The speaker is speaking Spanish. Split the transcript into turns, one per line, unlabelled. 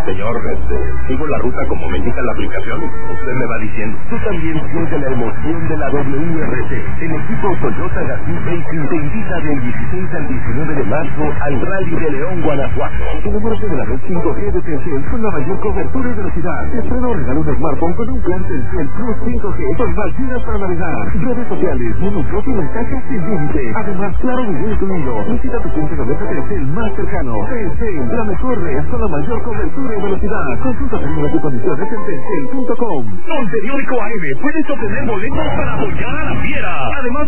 Señor, sigo la ruta como me indica la aplicación. Usted me va diciendo.
Tú también siente la emoción de la WRC. El equipo Toyota Gazoo Racing te invita del 16 al 19 de marzo al Rally de León, Guanajuato. Enamórate de la red 5G de Telcel con la mayor cobertura y velocidad. Estreno o regalo un smartphone con un plan Telcel Plus 5G con más gigas para navegar. Redes sociales, minutos y mensajes sin límite. Además, claro, video incluido. Visita tu punto de venta Telcel más cercano. Telcel, la mejor red con la mayor cobertura y velocidad. Consulta términos y condiciones en telcel.com.
Con Periódico AM puedes obtener boletos para apoyar a la fiera. Además,